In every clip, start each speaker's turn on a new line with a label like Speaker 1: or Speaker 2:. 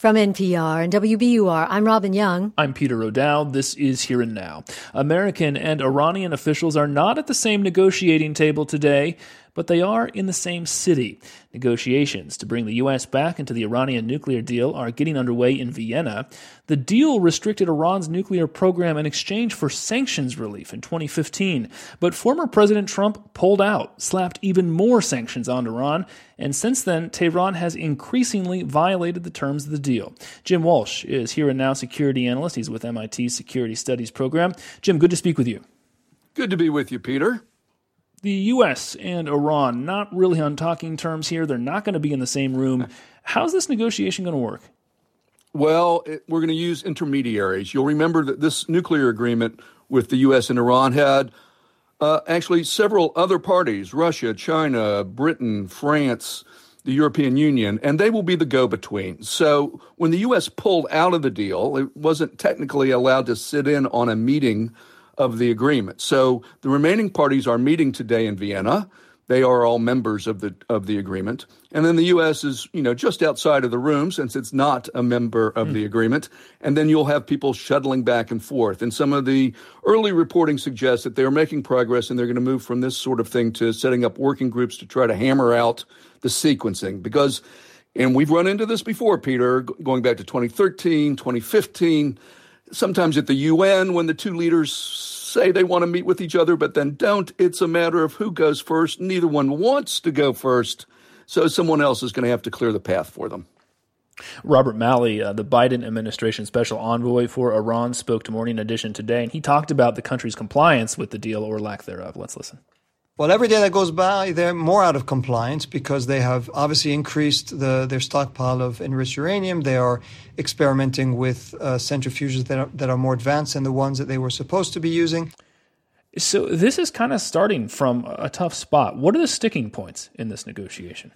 Speaker 1: From NPR and WBUR, I'm Robin Young.
Speaker 2: I'm Peter O'Dowd. This is Here and Now. American and Iranian officials are not at the same negotiating table today, but they are in the same city. Negotiations to bring the U.S. back into the Iranian nuclear deal are getting underway in Vienna. The deal restricted Iran's nuclear program in exchange for sanctions relief in 2015. But former President Trump pulled out, slapped even more sanctions on Iran, and since then, Tehran has increasingly violated the terms of the deal. Jim Walsh is Here and Now security analyst. He's with MIT's Security Studies program. Jim, good to speak with you.
Speaker 3: Good to be with you, Peter.
Speaker 2: The U.S. and Iran, not really on talking terms here. They're not going to be in the same room. How's this negotiation going to work?
Speaker 3: Well, we're going to use intermediaries. You'll remember that this nuclear agreement with the U.S. and Iran had actually several other parties, Russia, China, Britain, France, the European Union, and they will be the go-between. So when the U.S. pulled out of the deal, it wasn't technically allowed to sit in on a meeting of the agreement. So the remaining parties are meeting today in Vienna. They are all members of the agreement. And then the U.S. is, just outside of the room since it's not a member of the agreement. And then you'll have people shuttling back and forth. And some of the early reporting suggests that they're making progress and they're going to move from this sort of thing to setting up working groups to try to hammer out the sequencing. Because, and we've run into this before, Peter, going back to 2013, 2015, sometimes at the UN when the two leaders say they want to meet with each other, but then don't. It's a matter of who goes first. Neither one wants to go first, so someone else is going to have to clear the path for them.
Speaker 2: Robert Malley, the Biden administration special envoy for Iran, spoke to Morning Edition today, and he talked about the country's compliance with the deal or lack thereof. Let's listen.
Speaker 4: Well, every day that goes by, they're more out of compliance because they have obviously increased their stockpile of enriched uranium. They are experimenting with centrifuges that are more advanced than the ones that they were supposed to be using.
Speaker 2: So this is kind of starting from a tough spot. What are the sticking points in this negotiation?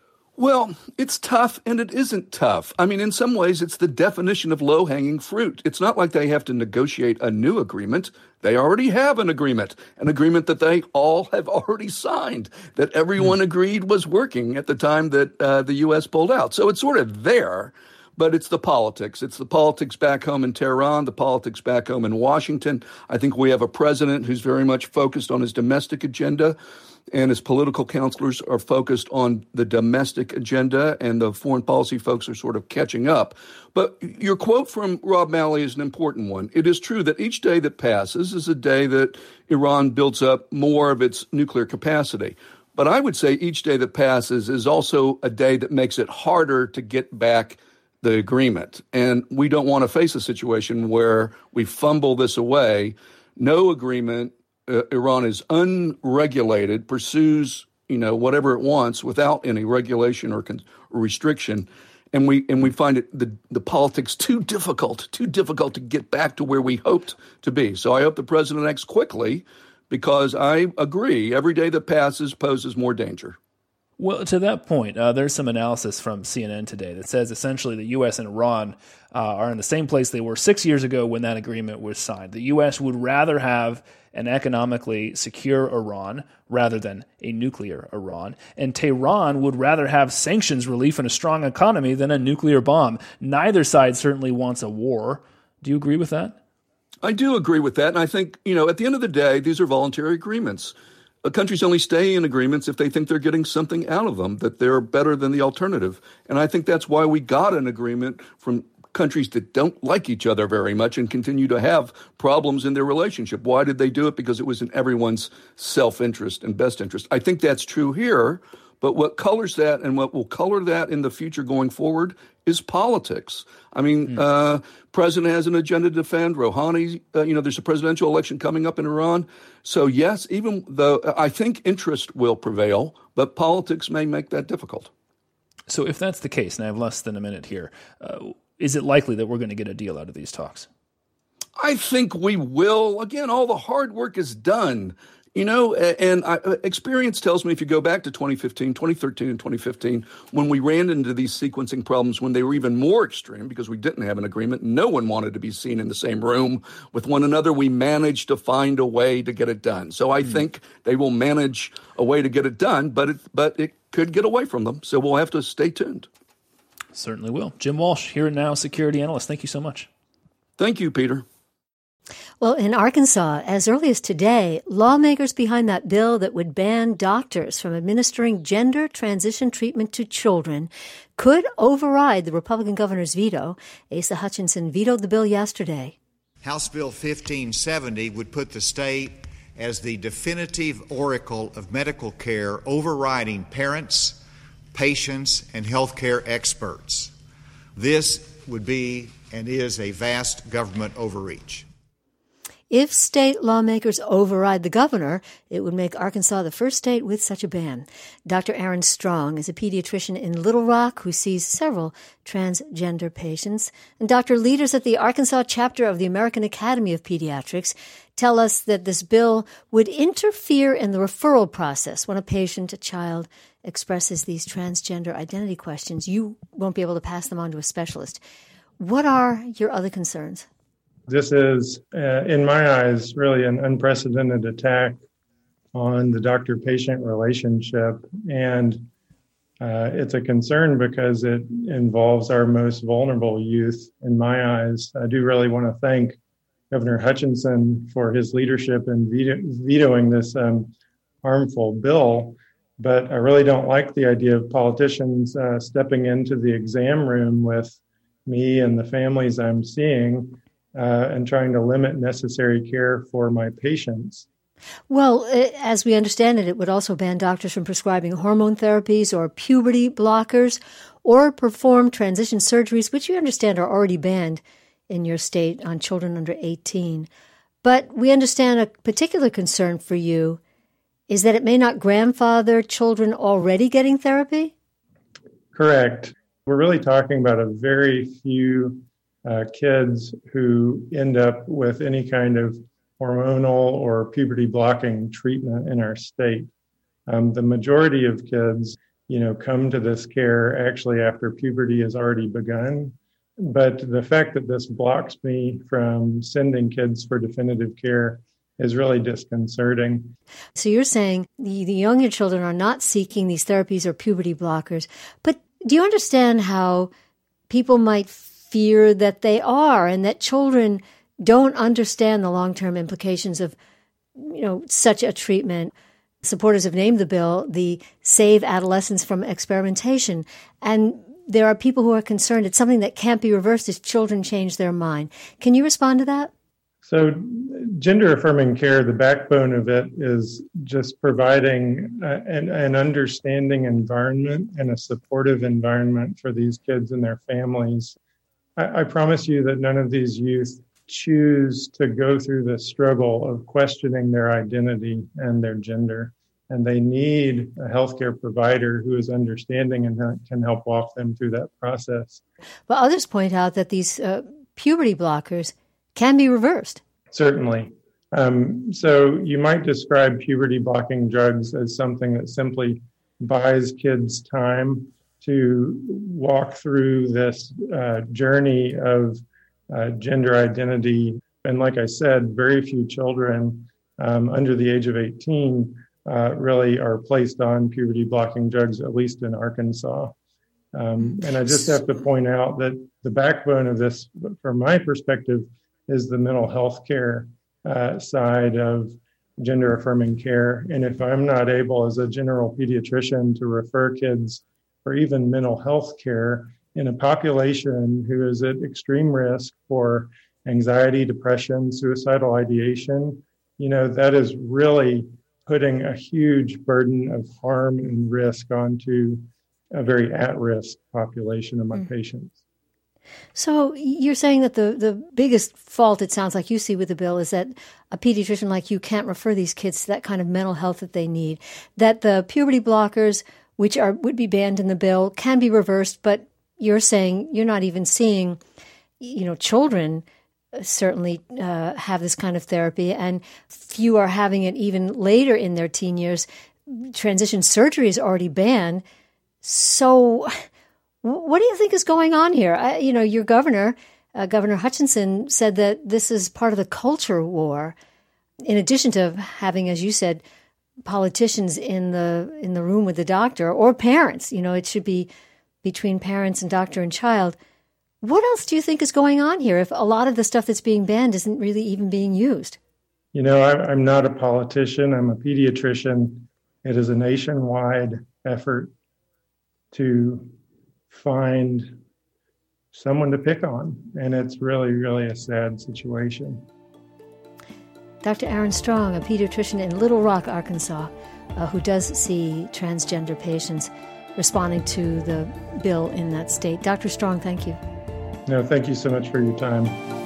Speaker 3: Well, it's tough and it isn't tough. I mean, in some ways, it's the definition of low-hanging fruit. It's not like they have to negotiate a new agreement. They already have an agreement that they all have already signed, that everyone agreed was working at the time that the U.S. pulled out. So it's sort of there, but it's the politics. It's the politics back home in Tehran, the politics back home in Washington. I think we have a president who's very much focused on his domestic agenda, and his political counselors are focused on the domestic agenda, and the foreign policy folks are sort of catching up. But your quote from Rob Malley is an important one. It is true that each day that passes is a day that Iran builds up more of its nuclear capacity. But I would say each day that passes is also a day that makes it harder to get back the agreement. And we don't want to face a situation where we fumble this away. No agreement. Iran is unregulated, pursues, whatever it wants without any regulation or restriction. And we find it the politics too difficult to get back to where we hoped to be. So I hope the president acts quickly because I agree every day that passes poses more danger.
Speaker 2: Well, to that point, there's some analysis from CNN today that says essentially the U.S. and Iran are in the same place they were 6 years ago when that agreement was signed. The U.S. would rather have an economically secure Iran rather than a nuclear Iran, and Tehran would rather have sanctions relief and a strong economy than a nuclear bomb. Neither side certainly wants a war. Do you agree with that?
Speaker 3: I do agree with that, and I think, at the end of the day, these are voluntary agreements. Countries only stay in agreements if they think they're getting something out of them, that they're better than the alternative. And I think that's why we got an agreement from countries that don't like each other very much and continue to have problems in their relationship. Why did they do it? Because it was in everyone's self-interest and best interest. I think that's true here, but what colors that and what will color that in the future going forward is politics. I mean, president has an agenda to defend. Rouhani, there's a presidential election coming up in Iran. So yes, even though I think interest will prevail, but politics may make that difficult.
Speaker 2: So if that's the case, and I have less than a minute here, is it likely that we're going to get a deal out of these talks?
Speaker 3: I think we will. Again, all the hard work is done. Experience tells me if you go back to 2013, and 2015, when we ran into these sequencing problems, when they were even more extreme because we didn't have an agreement, no one wanted to be seen in the same room with one another, we managed to find a way to get it done. So I think they will manage a way to get it done, but it could get away from them. So we'll have to stay tuned.
Speaker 2: Certainly will. Jim Walsh, Here and Now security analyst. Thank you so much.
Speaker 3: Thank you, Peter.
Speaker 1: Well, in Arkansas, as early as today, lawmakers behind that bill that would ban doctors from administering gender transition treatment to children could override the Republican governor's veto. Asa Hutchinson vetoed the bill yesterday.
Speaker 5: House Bill 1570 would put the state as the definitive oracle of medical care, overriding parents, patients, and healthcare experts. This would be and is a vast government overreach.
Speaker 1: If state lawmakers override the governor, it would make Arkansas the first state with such a ban. Dr. Aaron Strong is a pediatrician in Little Rock who sees several transgender patients. And Dr. Leaders at the Arkansas chapter of the American Academy of Pediatrics tell us that this bill would interfere in the referral process when a child, expresses these transgender identity questions. You won't be able to pass them on to a specialist. What are your other concerns?
Speaker 6: This is, in my eyes, really an unprecedented attack on the doctor-patient relationship. And it's a concern because it involves our most vulnerable youth, in my eyes. I do really want to thank Governor Hutchinson for his leadership in vetoing this harmful bill. But I really don't like the idea of politicians stepping into the exam room with me and the families I'm seeing and trying to limit necessary care for my patients.
Speaker 1: Well, as we understand it, it would also ban doctors from prescribing hormone therapies or puberty blockers or perform transition surgeries, which you understand are already banned in your state on children under 18. But we understand a particular concern for you is that it may not grandfather children already getting therapy?
Speaker 6: Correct. We're really talking about a very few kids who end up with any kind of hormonal or puberty blocking treatment in our state. The majority of kids, come to this care actually after puberty has already begun. But the fact that this blocks me from sending kids for definitive care is really disconcerting.
Speaker 1: So you're saying the younger children are not seeking these therapies or puberty blockers, but do you understand how people might fear that they are and that children don't understand the long-term implications of, such a treatment? Supporters have named the bill the Save Adolescents from Experimentation. And there are people who are concerned it's something that can't be reversed if children change their mind. Can you respond to that?
Speaker 6: So gender-affirming care, the backbone of it is just providing an understanding environment and a supportive environment for these kids and their families. I promise you that none of these youth choose to go through the struggle of questioning their identity and their gender. And they need a healthcare provider who is understanding and can help walk them through that process.
Speaker 1: But others point out that these puberty blockers can be reversed.
Speaker 6: Certainly. So you might describe puberty blocking drugs as something that simply buys kids time to walk through this journey of gender identity. And like I said, very few children under the age of 18 really are placed on puberty blocking drugs, at least in Arkansas. And I just have to point out that the backbone of this, from my perspective, is the mental health care side of gender affirming care. And if I'm not able as a general pediatrician to refer kids for even mental health care in a population who is at extreme risk for anxiety, depression, suicidal ideation, that is really putting a huge burden of harm and risk onto a very at-risk population of my patients.
Speaker 1: So you're saying that the biggest fault, it sounds like you see with the bill, is that a pediatrician like you can't refer these kids to that kind of mental health that they need, that the puberty blockers, which would be banned in the bill, can be reversed, but you're saying you're not even seeing, children certainly have this kind of therapy, and few are having it even later in their teen years. Transition surgery is already banned. So what do you think is going on here? Your governor, Governor Hutchinson, said that this is part of the culture war, in addition to having, as you said, politicians in the room with the doctor or parents. It should be between parents and doctor and child. What else do you think is going on here if a lot of the stuff that's being banned isn't really even being used?
Speaker 6: You know, I'm not a politician. I'm a pediatrician. It is a nationwide effort to find someone to pick on. And it's really, really a sad situation.
Speaker 1: Dr. Aaron Strong, a pediatrician in Little Rock, Arkansas, who does see transgender patients, responding to the bill in that state. Dr. Strong, thank you.
Speaker 6: No, thank you so much for your time.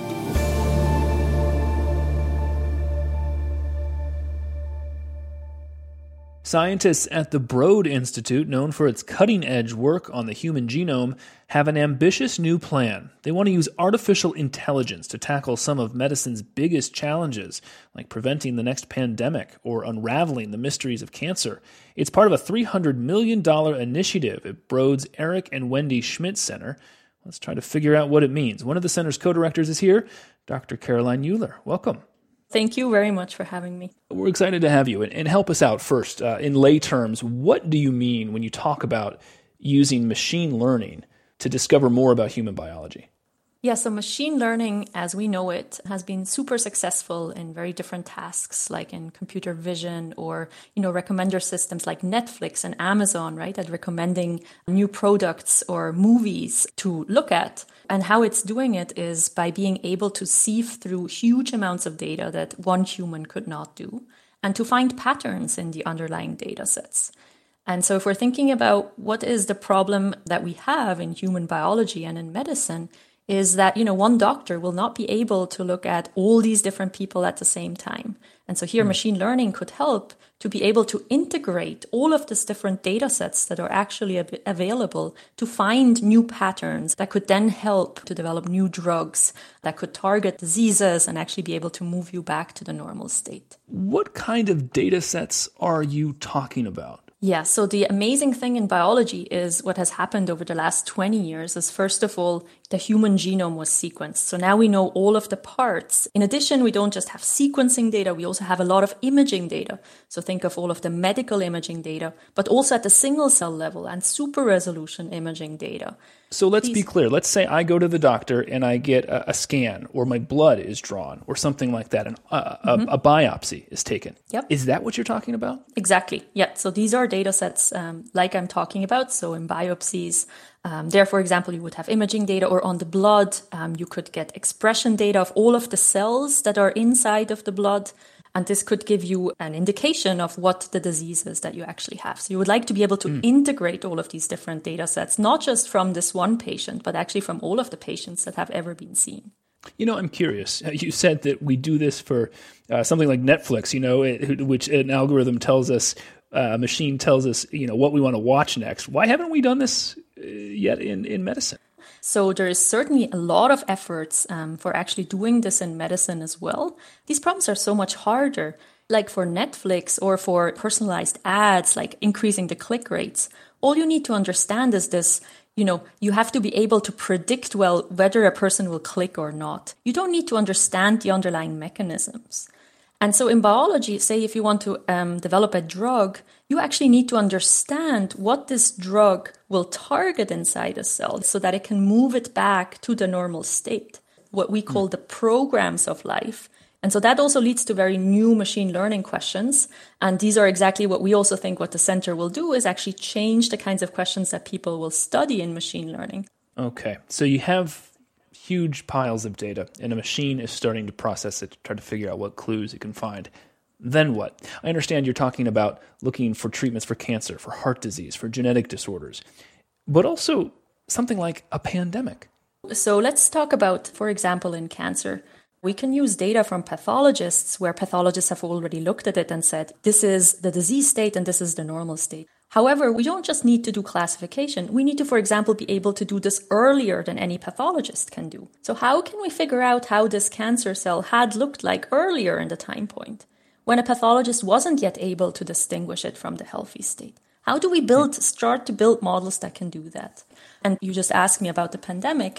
Speaker 2: Scientists at the Broad Institute, known for its cutting-edge work on the human genome, have an ambitious new plan. They want to use artificial intelligence to tackle some of medicine's biggest challenges, like preventing the next pandemic or unraveling the mysteries of cancer. It's part of a $300 million initiative at Broad's Eric and Wendy Schmidt Center. Let's try to figure out what it means. One of the center's co-directors is here, Dr. Caroline Euler. Welcome.
Speaker 7: Thank you very much for having me.
Speaker 2: We're excited to have you. And help us out first. In lay terms, what do you mean when you talk about using machine learning to discover more about human biology?
Speaker 7: Yeah, so machine learning, as we know it, has been super successful in very different tasks, like in computer vision or, recommender systems like Netflix and Amazon, right, at recommending new products or movies to look at. And how it's doing it is by being able to sieve through huge amounts of data that one human could not do, and to find patterns in the underlying data sets. And so if we're thinking about what is the problem that we have in human biology and in medicine, is that, one doctor will not be able to look at all these different people at the same time. And so here machine learning could help to be able to integrate all of these different data sets that are actually available to find new patterns that could then help to develop new drugs that could target diseases and actually be able to move you back to the normal state.
Speaker 2: What kind of data sets are you talking about?
Speaker 7: Yeah, so the amazing thing in biology is what has happened over the last 20 years is, first of all, the human genome was sequenced. So now we know all of the parts. In addition, we don't just have sequencing data, we also have a lot of imaging data. So think of all of the medical imaging data, but also at the single cell level and super resolution imaging data.
Speaker 2: So let's be clear. Let's say I go to the doctor and I get a scan, or my blood is drawn or something like that, and a biopsy is taken.
Speaker 7: Yep.
Speaker 2: Is that what you're talking about?
Speaker 7: Exactly. Yeah. So these are data sets like I'm talking about. So in biopsies, there, for example, you would have imaging data, or on the blood, you could get expression data of all of the cells that are inside of the blood. And this could give you an indication of what the disease is that you actually have. So you would like to be able to integrate all of these different data sets, not just from this one patient, but actually from all of the patients that have ever been seen.
Speaker 2: I'm curious. You said that we do this for something like Netflix, which an algorithm tells us, a machine tells us, what we want to watch next. Why haven't we done this yet in medicine?
Speaker 7: So there is certainly a lot of efforts for actually doing this in medicine as well. These problems are so much harder. Like for Netflix or for personalized ads, like increasing the click rates, all you need to understand is this, you have to be able to predict well whether a person will click or not. You don't need to understand the underlying mechanisms. And so in biology, say if you want to develop a drug, you actually need to understand what this drug will target inside a cell so that it can move it back to the normal state, what we call the programs of life. And so that also leads to very new machine learning questions. And these are exactly what we also think what the center will do is actually change the kinds of questions that people will study in machine learning.
Speaker 2: Okay. So you have huge piles of data, and a machine is starting to process it to try to figure out what clues it can find. Then what? I understand you're talking about looking for treatments for cancer, for heart disease, for genetic disorders, but also something like a pandemic.
Speaker 7: So let's talk about, for example, in cancer, we can use data from pathologists where pathologists have already looked at it and said, this is the disease state and this is the normal state. However, we don't just need to do classification. We need to, for example, be able to do this earlier than any pathologist can do. So how can we figure out how this cancer cell had looked like earlier in the time point when a pathologist wasn't yet able to distinguish it from the healthy state? How do we start to build models that can do that? And you just asked me about the pandemic.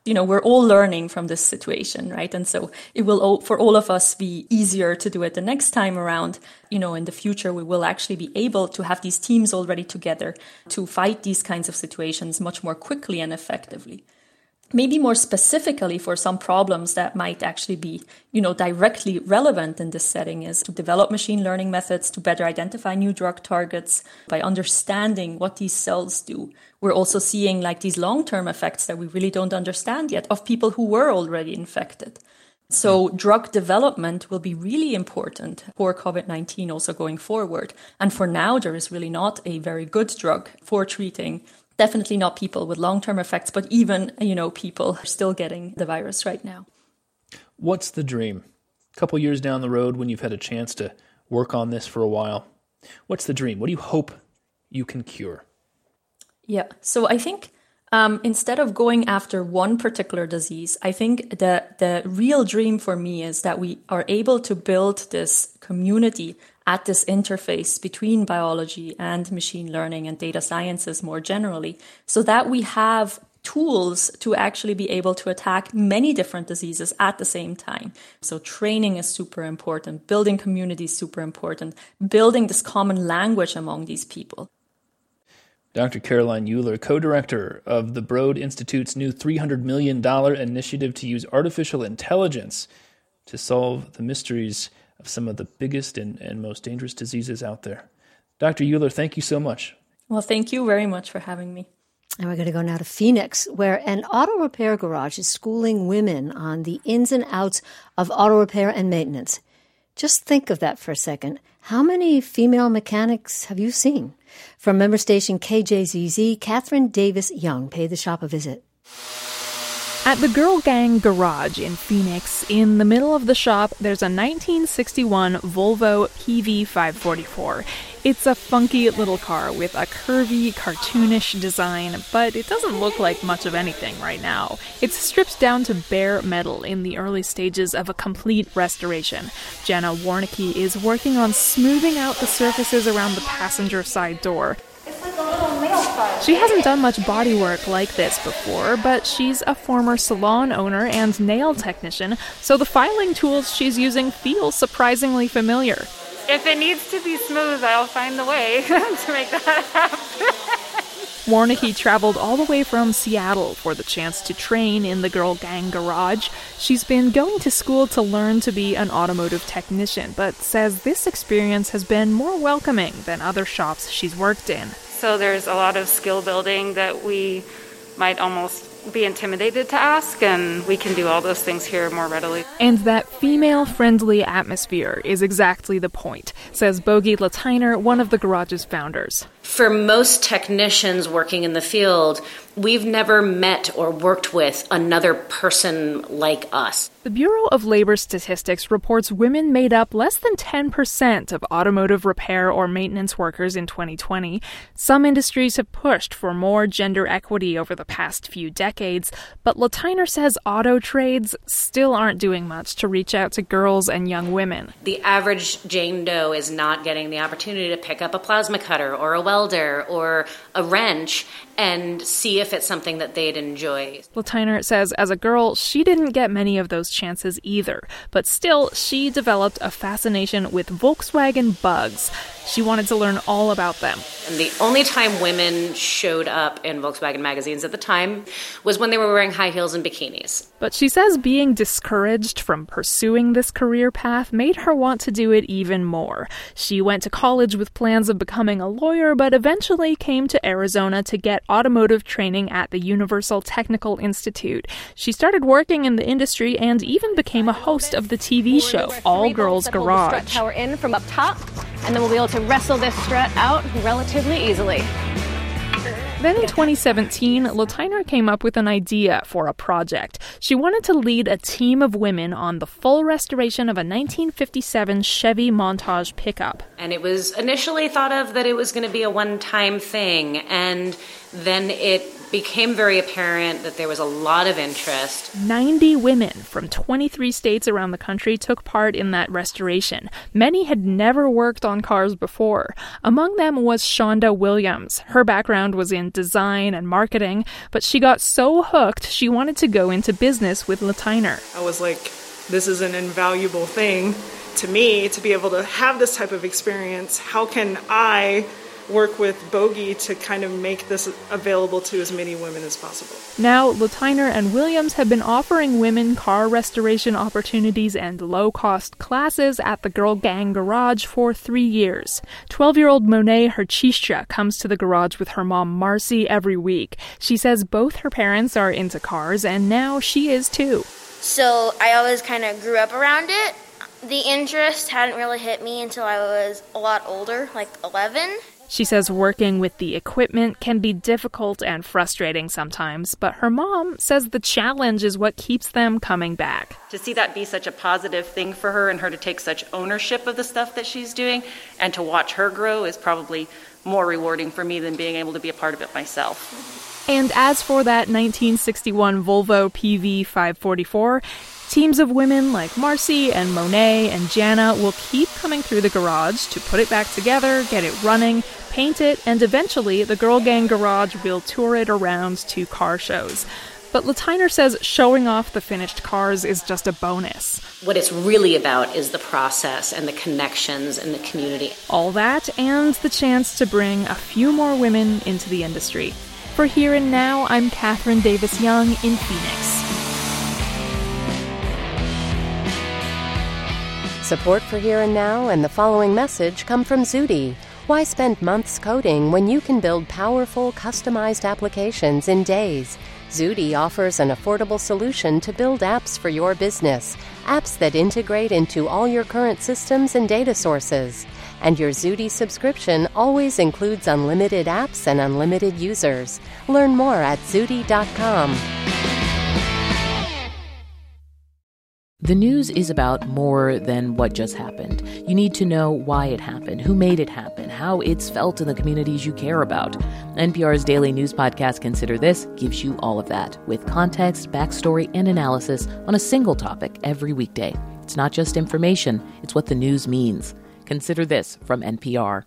Speaker 7: we're all learning from this situation, right? And so it will, for all of us, be easier to do it the next time around. In the future, we will actually be able to have these teams already together to fight these kinds of situations much more quickly and effectively. Maybe more specifically for some problems that might actually be, directly relevant in this setting is to develop machine learning methods to better identify new drug targets by understanding what these cells do. We're also seeing these long-term effects that we really don't understand yet of people who were already infected. So drug development will be really important for COVID-19 also going forward. And for now, there is really not a very good drug for treating definitely not people with long-term effects, but even, people are still getting the virus right now.
Speaker 2: What's the dream? A couple years down the road when you've had a chance to work on this for a while, what's the dream? What do you hope you can cure?
Speaker 7: Yeah, so I think instead of going after one particular disease, I think the real dream for me is that we are able to build this community at this interface between biology and machine learning and data sciences more generally, so that we have tools to actually be able to attack many different diseases at the same time. So training is super important, building community is super important, building this common language among these people.
Speaker 2: Dr. Caroline Uhler, co-director of the Broad Institute's new $300 million initiative to use artificial intelligence to solve the mysteries of some of the biggest and most dangerous diseases out there. Dr. Uhler, thank you so much.
Speaker 7: Well, thank you very much for having me.
Speaker 1: And we're going to go now to Phoenix, where an auto repair garage is schooling women on the ins and outs of auto repair and maintenance. Just think of that for a second. How many female mechanics have you seen? From member station KJZZ, Catherine Davis Young paid the shop a visit.
Speaker 8: At the Girl Gang Garage in Phoenix, in the middle of the shop, there's a 1961 Volvo PV544. It's a funky little car with a curvy, cartoonish design, but it doesn't look like much of anything right now. It's stripped down to bare metal in the early stages of a complete restoration. Jenna Warnicki is working on smoothing out the surfaces around the passenger side door.
Speaker 9: It's like a little nail file.
Speaker 8: She hasn't done much bodywork like this before, but she's a former salon owner and nail technician, so the filing tools she's using feel surprisingly familiar.
Speaker 9: If it needs to be smooth, I'll find the way to make that happen.
Speaker 8: Warnicki traveled all the way from Seattle for the chance to train in the Girl Gang Garage. She's been going to school to learn to be an automotive technician, but says this experience has been more welcoming than other shops she's worked in.
Speaker 9: So there's a lot of skill building that we might almost be intimidated to ask, and we can do all those things here more readily.
Speaker 8: And that female-friendly atmosphere is exactly the point, says Bogie Latiner, one of the garage's founders.
Speaker 10: For most technicians working in the field, we've never met or worked with another person like us.
Speaker 8: The Bureau of Labor Statistics reports women made up less than 10% of automotive repair or maintenance workers in 2020. Some industries have pushed for more gender equity over the past few decades, but Latiner says auto trades still aren't doing much to reach out to girls and young women.
Speaker 10: The average Jane Doe is not getting the opportunity to pick up a plasma cutter or a welder or a wrench and see if it's something that they'd enjoy.
Speaker 8: Latiner says as a girl, she didn't get many of those chances either, but still, she developed a fascination with Volkswagen Bugs. She wanted to learn all about them.
Speaker 10: And the only time women showed up in Volkswagen magazines at the time was when they were wearing high heels and bikinis.
Speaker 8: But she says being discouraged from pursuing this career path made her want to do it even more. She went to college with plans of becoming a lawyer, but eventually came to Arizona to get automotive training at the Universal Technical Institute. She started working in the industry and even became a host of the TV show All Girls Garage.
Speaker 11: Strut tower in from up top, and then we'll be able to wrestle this strut out relatively easily.
Speaker 8: Then in 2017, Latiner came up with an idea for a project. She wanted to lead a team of women on the full restoration of a 1957 Chevy Montage pickup.
Speaker 10: And it was initially thought of that it was going to be a one-time thing, and then it became very apparent that there was a lot of interest.
Speaker 8: 90 women from 23 states around the country took part in that restoration. Many had never worked on cars before. Among them was Shonda Williams. Her background was in design and marketing, but she got so hooked she wanted to go into business with Latyner.
Speaker 12: I was like, this is an invaluable thing to me to be able to have this type of experience. How can I work with Bogie to kind of make this available to as many women as possible?
Speaker 8: Now, Latyner and Williams have been offering women car restoration opportunities and low-cost classes at the Girl Gang Garage for 3 years. 12-year-old Monet Herchistra comes to the garage with her mom Marcy every week. She says both her parents are into cars, and now she is too.
Speaker 13: So I always kind of grew up around it. The interest hadn't really hit me until I was a lot older, like 11.
Speaker 8: She says working with the equipment can be difficult and frustrating sometimes, but her mom says the challenge is what keeps them coming back.
Speaker 14: To see that be such a positive thing for her and her to take such ownership of the stuff that she's doing and to watch her grow is probably more rewarding for me than being able to be a part of it myself.
Speaker 8: And as for that 1961 Volvo PV544, teams of women like Marcy and Monet and Jana will keep coming through the garage to put it back together, get it running, paint it, and eventually the Girl Gang Garage will tour it around to car shows. But Latyner says showing off the finished cars is just a bonus.
Speaker 10: What it's really about is the process and the connections and the community.
Speaker 8: All that and the chance to bring a few more women into the industry. For Here and Now, I'm Catherine Davis Young in Phoenix.
Speaker 15: Support for Here and Now and the following message come from Zudy. Why spend months coding when you can build powerful, customized applications in days? Zudy offers an affordable solution to build apps for your business, apps that integrate into all your current systems and data sources. And your Zudy subscription always includes unlimited apps and unlimited users. Learn more at Zudy.com.
Speaker 16: The news is about more than what just happened. You need to know why it happened, who made it happen, how it's felt in the communities you care about. NPR's daily news podcast, Consider This, gives you all of that, with context, backstory, and analysis on a single topic every weekday. It's not just information, it's what the news means. Consider This from NPR.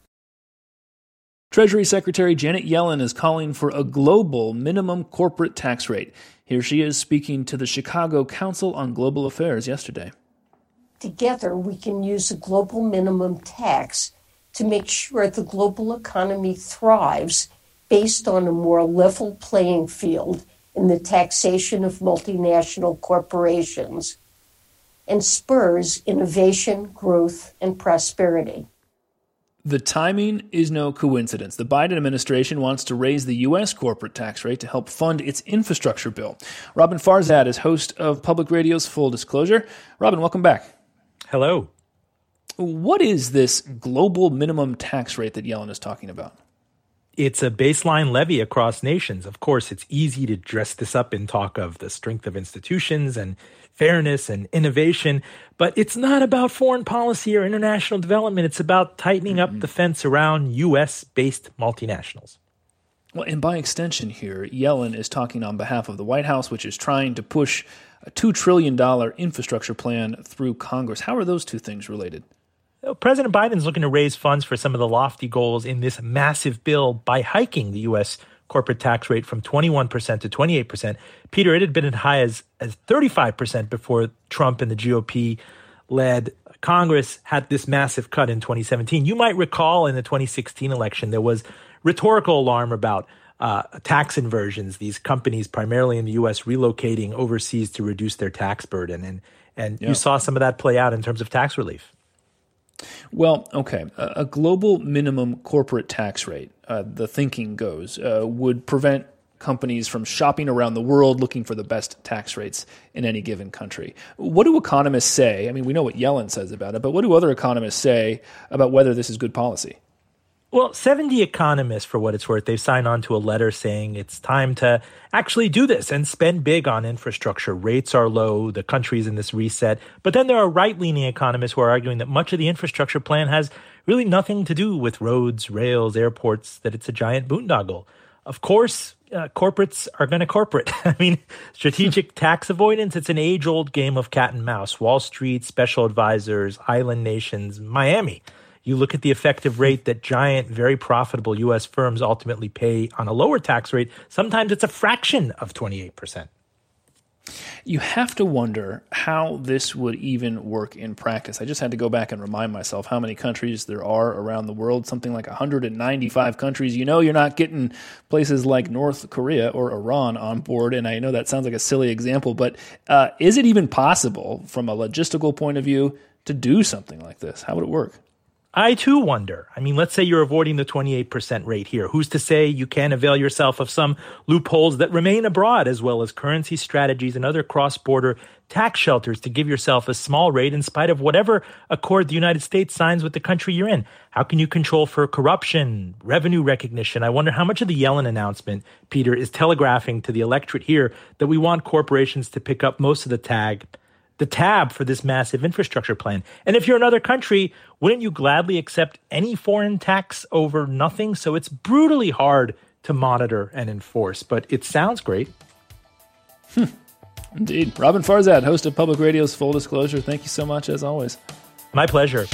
Speaker 2: Treasury Secretary Janet Yellen is calling for a global minimum corporate tax rate. Here she is speaking to the Chicago Council on Global Affairs yesterday.
Speaker 17: Together, we can use a global minimum tax to make sure the global economy thrives based on a more level playing field in the taxation of multinational corporations and spurs innovation, growth, and prosperity.
Speaker 2: The timing is no coincidence. The Biden administration wants to raise the U.S. corporate tax rate to help fund its infrastructure bill. Robin Farzad is host of Public Radio's Full Disclosure. Robin, welcome back.
Speaker 18: Hello.
Speaker 2: What is this global minimum tax rate that Yellen is talking about?
Speaker 18: It's a baseline levy across nations. Of course, it's easy to dress this up in talk of the strength of institutions and fairness and innovation, but it's not about foreign policy or international development. It's about tightening up the fence around U.S.-based multinationals.
Speaker 2: Well, and by extension here, Yellen is talking on behalf of the White House, which is trying to push a $2 trillion infrastructure plan through Congress. How are those two things related?
Speaker 18: President Biden's looking to raise funds for some of the lofty goals in this massive bill by hiking the U.S. corporate tax rate from 21% to 28%. Peter, it had been as high as 35% before Trump and the GOP-led Congress had this massive cut in 2017. You might recall in the 2016 election, there was rhetorical alarm about tax inversions, these companies primarily in the U.S. relocating overseas to reduce their tax burden. And you saw some of that play out in terms of tax relief.
Speaker 2: Well, okay. A global minimum corporate tax rate, the thinking goes, would prevent companies from shopping around the world looking for the best tax rates in any given country. What do economists say? I mean, we know what Yellen says about it, but what do other economists say about whether this is good policy?
Speaker 18: Well, 70 economists, for what it's worth, they've signed on to a letter saying it's time to actually do this and spend big on infrastructure. Rates are low. The country's in this reset. But then there are right-leaning economists who are arguing that much of the infrastructure plan has really nothing to do with roads, rails, airports, that it's a giant boondoggle. Of course, corporates are going to corporate. I mean, strategic tax avoidance, it's an age-old game of cat and mouse. Wall Street, special advisors, island nations, Miami. You look at the effective rate that giant, very profitable U.S. firms ultimately pay on a lower tax rate. Sometimes it's a fraction of 28%.
Speaker 2: You have to wonder how this would even work in practice. I just had to go back and remind myself how many countries there are around the world, something like 195 countries. You know, you're not getting places like North Korea or Iran on board, and I know that sounds like a silly example, but is it even possible from a logistical point of view to do something like this? How would it work?
Speaker 18: I, too, wonder. I mean, let's say you're avoiding the 28% rate here. Who's to say you can't avail yourself of some loopholes that remain abroad, as well as currency strategies and other cross-border tax shelters to give yourself a small rate in spite of whatever accord the United States signs with the country you're in? How can you control for corruption, revenue recognition? I wonder how much of the Yellen announcement, Peter, is telegraphing to the electorate here that we want corporations to pick up most of the tab for this massive infrastructure plan. And if you're another country, wouldn't you gladly accept any foreign tax over nothing? So it's brutally hard to monitor and enforce, but it sounds great.
Speaker 2: Indeed. Robin Farzad, host of Public Radio's Full Disclosure. Thank you so much, as always.
Speaker 18: My pleasure.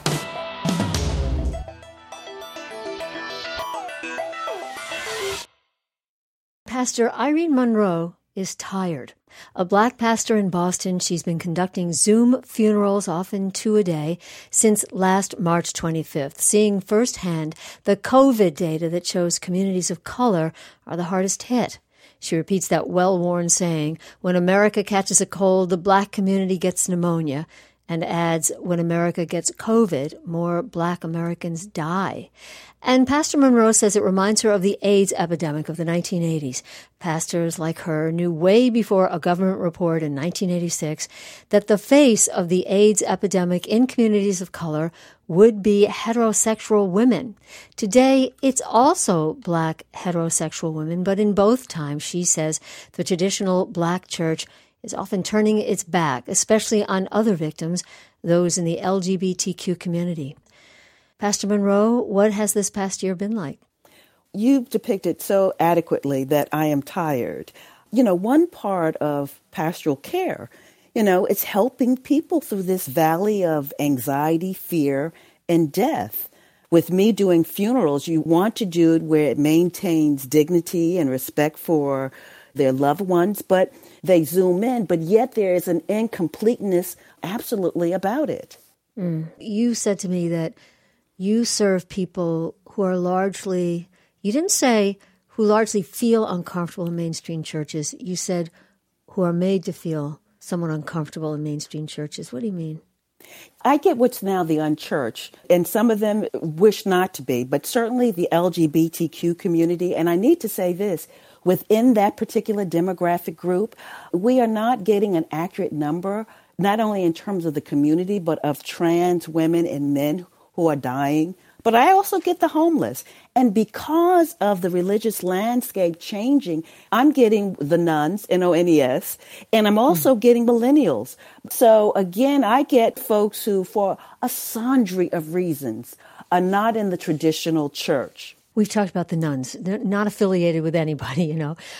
Speaker 1: Pastor Irene Monroe is tired. A black pastor in Boston, she's been conducting Zoom funerals, often 2 a day, since last March 25th, seeing firsthand the COVID data that shows communities of color are the hardest hit. She repeats that well-worn saying, when America catches a cold, the black community gets pneumonia, and adds, when America gets COVID, more black Americans die. And Pastor Monroe says it reminds her of the AIDS epidemic of the 1980s. Pastors like her knew way before a government report in 1986 that the face of the AIDS epidemic in communities of color would be heterosexual women. Today, it's also black heterosexual women, but in both times, she says, the traditional black church is often turning its back, especially on other victims, those in the LGBTQ community. Pastor Monroe, what has this past year been like?
Speaker 19: You've depicted so adequately that I am tired. You know, one part of pastoral care, it's helping people through this valley of anxiety, fear, and death. With me doing funerals, you want to do it where it maintains dignity and respect for their loved ones, but they zoom in, but yet there is an incompleteness absolutely about it.
Speaker 1: You said to me that you serve people who are largely, you didn't say who largely feel uncomfortable in mainstream churches. You said who are made to feel somewhat uncomfortable in mainstream churches. What do you mean?
Speaker 19: I get what's now the unchurched, and some of them wish not to be, but certainly the LGBTQ community. And I need to say this, within that particular demographic group, we are not getting an accurate number, not only in terms of the community, but of trans women and men who are dying. But I also get the homeless. And because of the religious landscape changing, I'm getting the nuns, N-O-N-E-S, and I'm also getting millennials. So again, I get folks who, for a sundry of reasons, are not in the traditional church.
Speaker 1: We've talked about the nuns. They're not affiliated with anybody,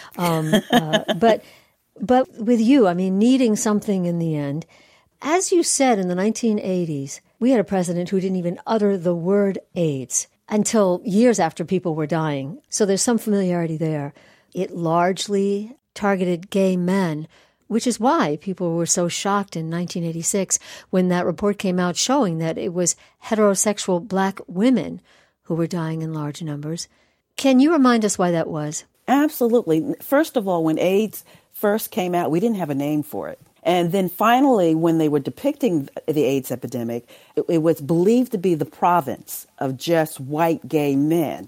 Speaker 1: But with you, I mean, needing something in the end. As you said, in the 1980s, we had a president who didn't even utter the word AIDS until years after people were dying. So there's some familiarity there. It largely targeted gay men, which is why people were so shocked in 1986 when that report came out showing that it was heterosexual black women who were dying in large numbers. Can you remind us why that was?
Speaker 19: Absolutely. First of all, when AIDS first came out, we didn't have a name for it. And then finally, when they were depicting the AIDS epidemic, it was believed to be the province of just white gay men.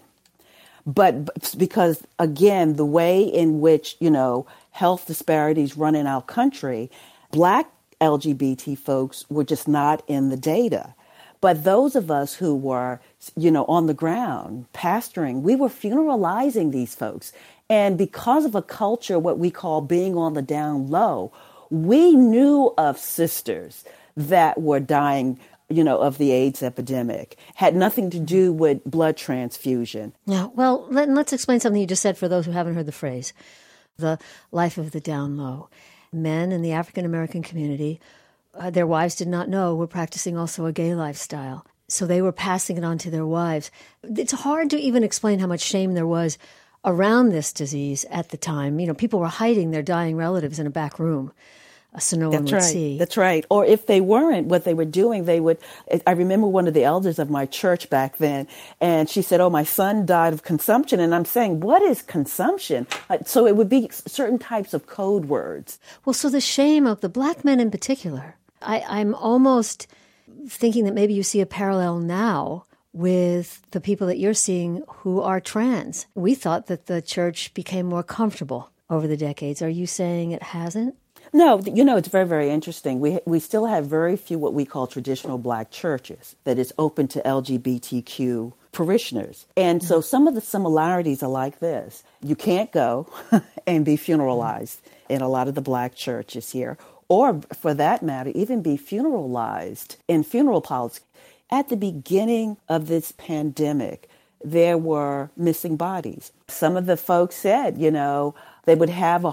Speaker 19: But because, again, the way in which, health disparities run in our country, black LGBT folks were just not in the data. But those of us who were, on the ground, pastoring, we were funeralizing these folks. And because of a culture, what we call being on the down low, we knew of sisters that were dying of the AIDS epidemic. Had nothing to do with blood transfusion.
Speaker 1: Yeah, well, let's explain something you just said for those who haven't heard the phrase. The life of the down low. Men in the African American community, their wives did not know, were practicing also a gay lifestyle. So they were passing it on to their wives. It's hard to even explain how much shame there was around this disease at the time. People were hiding their dying relatives in a back room so no one would see.
Speaker 19: That's right. Or if they weren't, what they were doing, I remember one of the elders of my church back then, and she said, my son died of consumption. And I'm saying, what is consumption? So it would be certain types of code words.
Speaker 1: Well, so the shame of the black men in particular, I'm almost thinking that maybe you see a parallel now with the people that you're seeing who are trans. We thought that the church became more comfortable over the decades. Are you saying it hasn't?
Speaker 19: No, it's very, very interesting. We still have very few what we call traditional black churches that is open to LGBTQ parishioners. And so some of the similarities are like this. You can't go and be funeralized in a lot of the black churches here, or for that matter, even be funeralized in funeral policy. At the beginning of this pandemic, there were missing bodies. Some of the folks said, they would have a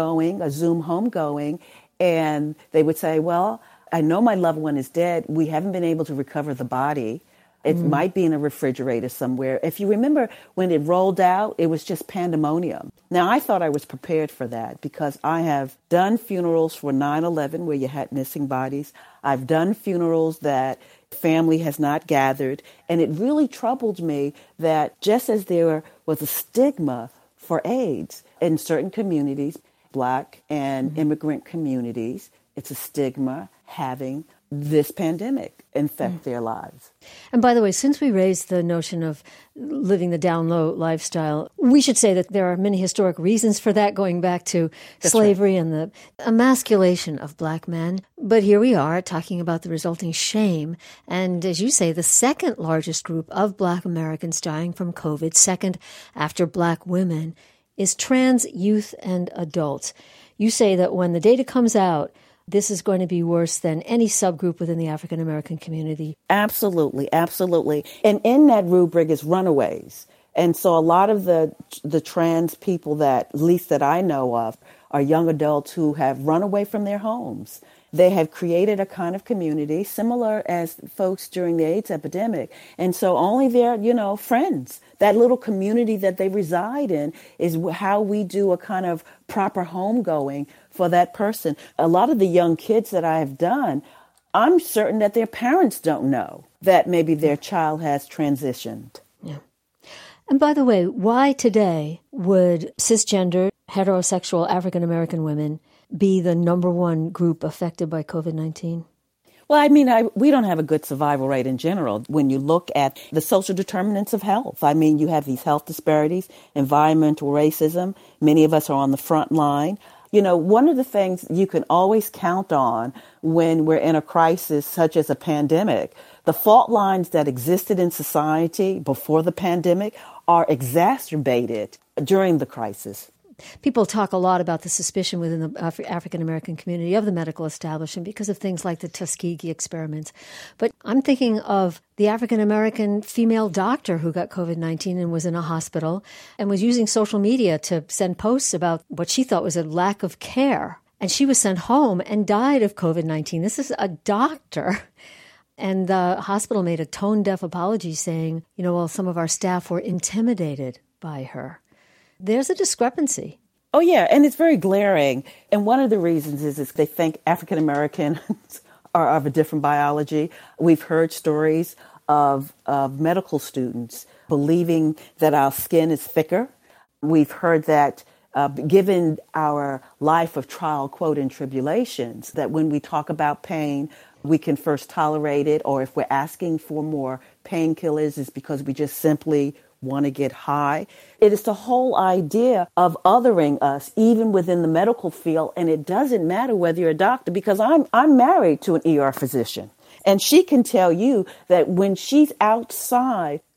Speaker 19: Zoom homegoing, and they would say, well, I know my loved one is dead. We haven't been able to recover the body. It might be in a refrigerator somewhere. If you remember when it rolled out, it was just pandemonium. Now, I thought I was prepared for that because I have done funerals for 9/11 where you had missing bodies. I've done funerals that family has not gathered. And it really troubled me that just as there was a stigma for AIDS in certain communities, Black and immigrant communities, it's a stigma having this pandemic infect their lives.
Speaker 1: And by the way, since we raised the notion of living the down low lifestyle, we should say that there are many historic reasons for that, going back to slavery and the emasculation of black men. But here we are talking about the resulting shame. And as you say, the second largest group of black Americans dying from COVID, second after black women, is trans youth and adults. You say that when the data comes out, this is going to be worse than any subgroup within the African American community.
Speaker 19: Absolutely, absolutely. And in that rubric is runaways. And so a lot of the trans people that, at least that I know of, are young adults who have run away from their homes. They have created a kind of community similar as folks during the AIDS epidemic. And so only their, friends, that little community that they reside in is how we do a kind of proper homegoing for that person. A lot of the young kids that I have done, I'm certain that their parents don't know that maybe their child has transitioned.
Speaker 1: Yeah. And by the way, why today would cisgender, heterosexual African American women be the number one group affected by COVID-19?
Speaker 19: Well, we don't have a good survival rate in general. When you look at the social determinants of health, you have these health disparities, environmental racism. Many of us are on the front line. One of the things you can always count on when we're in a crisis such as a pandemic, the fault lines that existed in society before the pandemic are exacerbated during the crisis.
Speaker 1: People talk a lot about the suspicion within the African American community of the medical establishment because of things like the Tuskegee experiments. But I'm thinking of the African American female doctor who got COVID-19 and was in a hospital and was using social media to send posts about what she thought was a lack of care. And she was sent home and died of COVID-19. This is a doctor. And the hospital made a tone-deaf apology saying, some of our staff were intimidated by her. There's a discrepancy.
Speaker 19: Oh, yeah, and it's very glaring. And one of the reasons is they think African Americans are of a different biology. We've heard stories of medical students believing that our skin is thicker. We've heard that given our life of trial, quote, and tribulations, that when we talk about pain, we can first tolerate it, or if we're asking for more painkillers, it's because we just simply want to get high. It is the whole idea of othering us, even within the medical field, and it doesn't matter whether you're a doctor, because I'm married to an ER physician, and she can tell you that when she's outside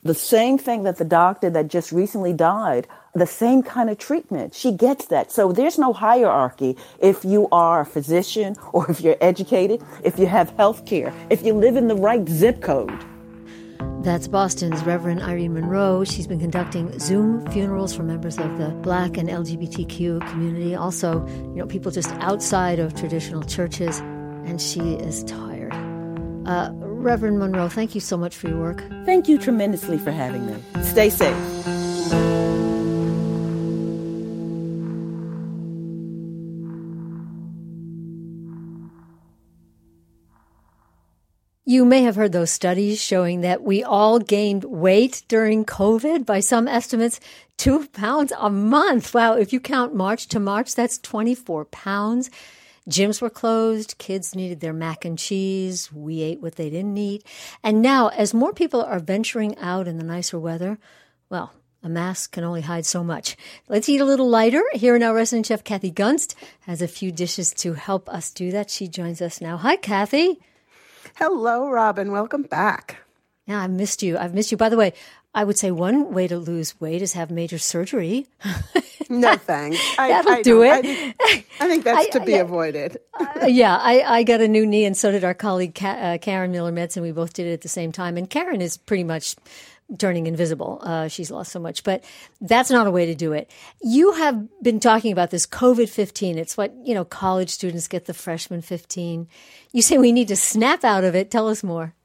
Speaker 19: the same thing that the doctor that just recently died, the same kind of treatment. She gets that. So there's no hierarchy if you are a physician or if you're educated, if you have health care, if you live in the right zip code.
Speaker 1: That's Boston's Reverend Irene Monroe. She's been conducting Zoom funerals for members of the Black and LGBTQ community, also, people just outside of traditional churches, and she is tired. Reverend Monroe, thank you so much for your work.
Speaker 19: Thank you tremendously for having me. Stay safe.
Speaker 1: You may have heard those studies showing that we all gained weight during COVID. By some estimates, 2 pounds a month. Wow, if you count March to March, that's 24 pounds. Gyms were closed. Kids needed their mac and cheese. We ate what they didn't eat. And now, as more people are venturing out in the nicer weather, well, a mask can only hide so much. Let's eat a little lighter. Here now, resident chef Kathy Gunst has a few dishes to help us do that. She joins us now. Hi, Kathy.
Speaker 20: Hello, Robin. Welcome back.
Speaker 1: Yeah, I've missed you. By the way, I would say one way to lose weight is have major surgery.
Speaker 20: No, thanks.
Speaker 1: That'll do it.
Speaker 20: I think that's to be avoided.
Speaker 1: I got a new knee, and so did our colleague Karen Miller-Medson. We both did it at the same time. And Karen is pretty much turning invisible. She's lost so much. But that's not a way to do it. You have been talking about this COVID-15. It's what, college students get, the freshman 15. You say we need to snap out of it. Tell us more.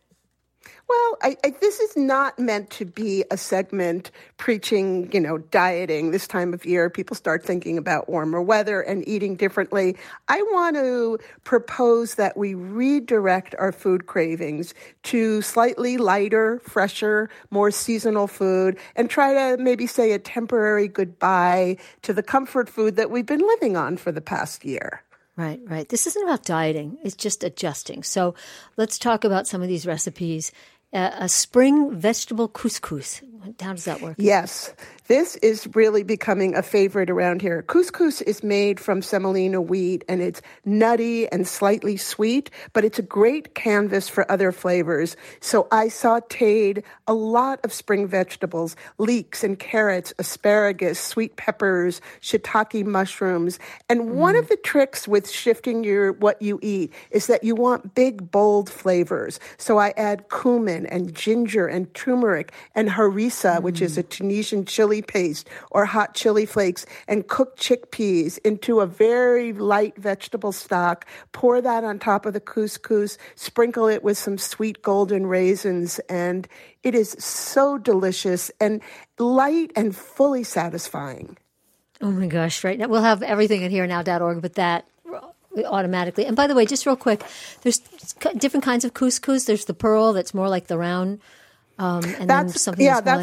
Speaker 20: Well, this is not meant to be a segment preaching, dieting. This time of year, people start thinking about warmer weather and eating differently. I want to propose that we redirect our food cravings to slightly lighter, fresher, more seasonal food and try to maybe say a temporary goodbye to the comfort food that we've been living on for the past year.
Speaker 1: Right. This isn't about dieting. It's just adjusting. So let's talk about some of these recipes. A spring vegetable couscous. How does that work?
Speaker 20: Yes. This is really becoming a favorite around here. Couscous is made from semolina wheat, and it's nutty and slightly sweet, but it's a great canvas for other flavors. So I sautéed a lot of spring vegetables, leeks and carrots, asparagus, sweet peppers, shiitake mushrooms. And one of the tricks with shifting what you eat is that you want big, bold flavors. So I add cumin and ginger and turmeric and harissa, which is a Tunisian chili paste, or hot chili flakes, and cooked chickpeas into a very light vegetable stock. Pour that on top of the couscous, sprinkle it with some sweet golden raisins, and it is so delicious and light and fully satisfying.
Speaker 1: Oh my gosh, right now we'll have everything at herenow.org, but that automatically. And by the way, just real quick, there's different kinds of couscous. There's the pearl that's more like the round, and then something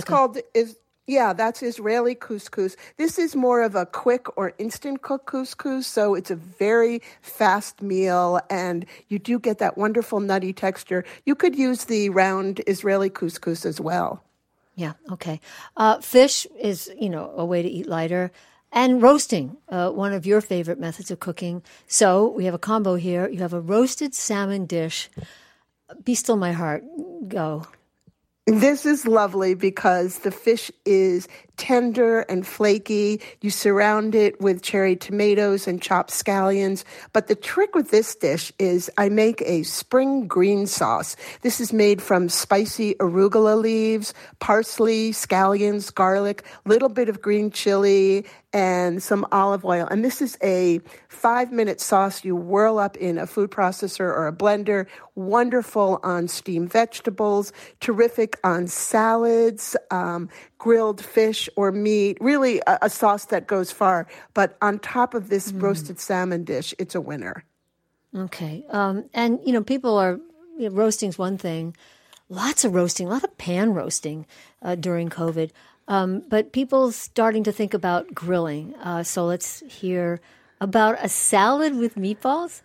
Speaker 20: that's Israeli couscous. This is more of a quick or instant cook couscous, so it's a very fast meal, and you do get that wonderful nutty texture. You could use the round Israeli couscous as well.
Speaker 1: Yeah, okay. Fish is, a way to eat lighter. And roasting, one of your favorite methods of cooking. So we have a combo here. You have a roasted salmon dish. Be still my heart. Go.
Speaker 20: This is lovely because the fish is tender and flaky. You surround it with cherry tomatoes and chopped scallions. But the trick with this dish is I make a spring green sauce. This is made from spicy arugula leaves, parsley, scallions, garlic, little bit of green chili, and some olive oil. And this is a 5-minute sauce you whirl up in a food processor or a blender. Wonderful on steamed vegetables, terrific on salads, grilled fish or meat, really a sauce that goes far. But on top of this roasted salmon dish, it's a winner.
Speaker 1: Okay. And, people are, roasting's one thing. Lots of roasting, a lot of pan roasting during COVID. But people starting to think about grilling. So let's hear about a salad with meatballs.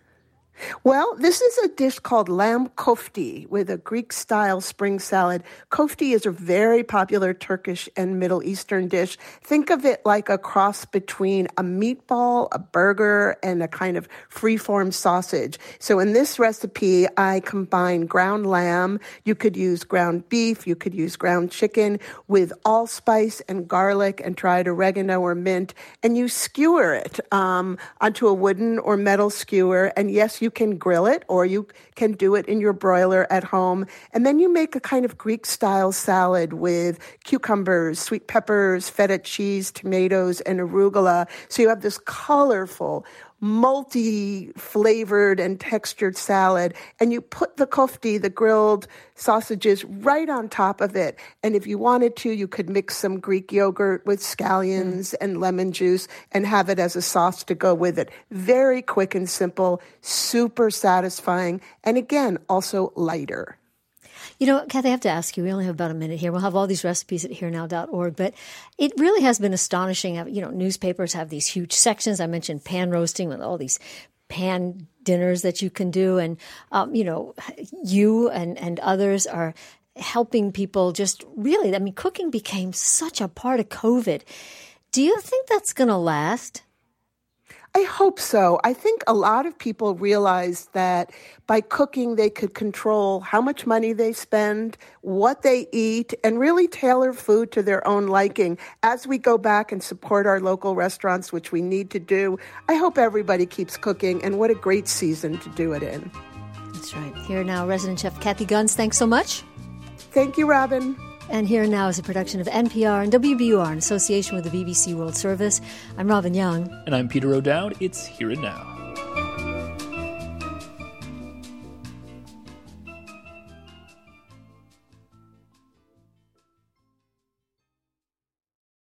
Speaker 20: Well, this is a dish called lamb kofti with a Greek-style spring salad. Kofti is a very popular Turkish and Middle Eastern dish. Think of it like a cross between a meatball, a burger, and a kind of free-form sausage. So in this recipe, I combine ground lamb. You could use ground beef. You could use ground chicken with allspice and garlic and dried oregano or mint. And you skewer it onto a wooden or metal skewer. And yes, you can grill it, or you can do it in your broiler at home. And then you make a kind of Greek-style salad with cucumbers, sweet peppers, feta cheese, tomatoes, and arugula. So you have this colorful, multi-flavored and textured salad, and you put the kofti, the grilled sausages, right on top of it. And if you wanted to, you could mix some Greek yogurt with scallions and lemon juice and have it as a sauce to go with it. Very quick and simple, super satisfying, and again, also lighter.
Speaker 1: You know, Kathy, I have to ask you, we only have about a minute here. We'll have all these recipes at herenow.org, but it really has been astonishing. You know, newspapers have these huge sections. I mentioned pan roasting with all these pan dinners that you can do. And, you know, you and others are helping people just really, I mean, cooking became such a part of COVID. Do you think that's going to last?
Speaker 20: I hope so. I think a lot of people realized that by cooking, they could control how much money they spend, what they eat, and really tailor food to their own liking. As we go back and support our local restaurants, which we need to do, I hope everybody keeps cooking, and what a great season to do it in.
Speaker 1: That's right. Here Now, resident chef Kathy Gunz, thanks so much.
Speaker 20: Thank you, Robin.
Speaker 1: And Here Now is a production of NPR and WBUR in association with the BBC World Service. I'm Robin Young.
Speaker 2: And I'm Peter O'Dowd. It's Here and Now.